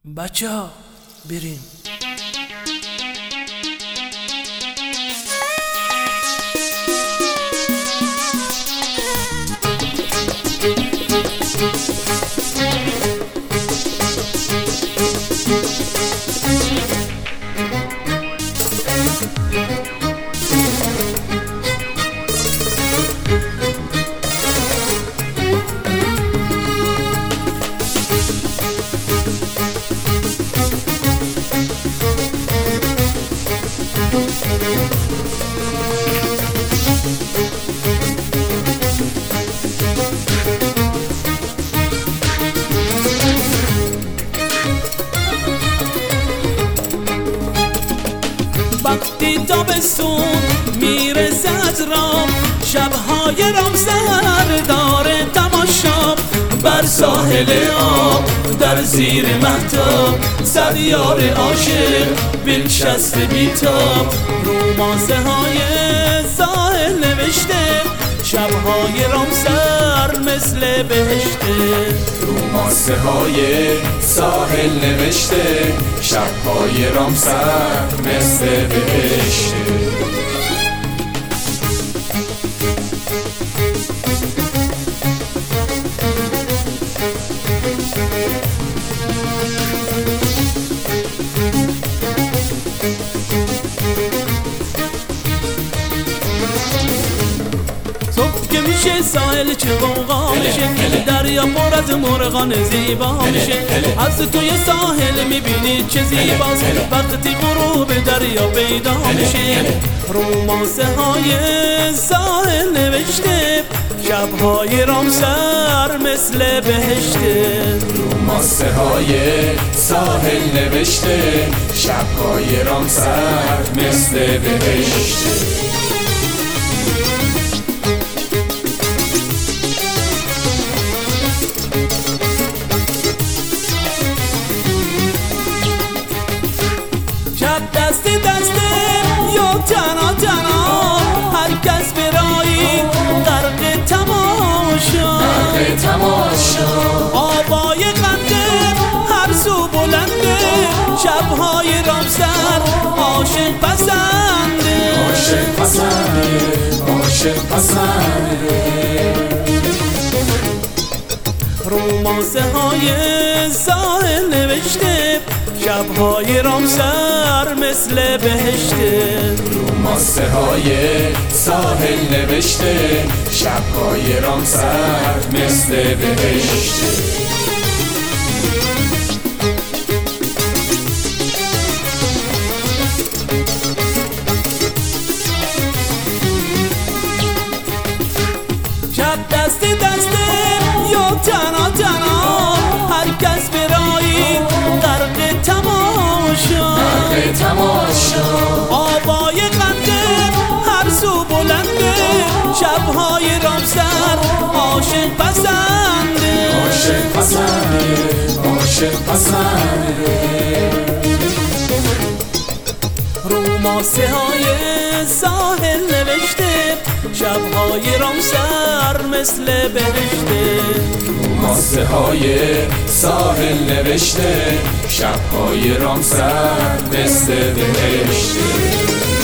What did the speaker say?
بچه ها بریم. وقتی تابستون میرسه از رام، شبهای رامسر داره تماشا. بر ساحل آب در زیر مهتاب، سریار عاشق بنشسته بیتاب. رومانسه های ساحل نوشته، شبهای رامسر مثل بهشته. رومانسه های ساحل نوشته، شبهای رامسر مثل بهشته. صبح که میشه ساحل چه غوغا میشه، دریا پر از مرغان زیبا میشه. از توی ساحل میبینی چه زیباست، وقتی غروب دریا پیدا میشه. رومانسه های ساحل نوشته، شبهای رامسر مثل بهشته. رومانسه های ساحل نوشته، شبهای رامسر مثل بهشته. شب دست دسته یا تنها تنها، هر کس برایی غرق تماشا. آوای خنده هر سو بلنده، شبهای رامسر عاشق پسنده. رومانسه های ساحل نوشته، شبهای رامسر مثل بهشته. رومانسه های ساحل نوشته، شبهای رامسر مثل بهشته. شب دست دسته یا تنها تنها، هر کس برایی غرق تماشا. آوای خنده هر سو بلنده، شبهای رامسر عاشق پسنده. رومانسه های ساحل نوشته، شبهای رامسر مثل بهشته. رومانسه های ساحل نوشته، شبهای رامسر مثل بهشته.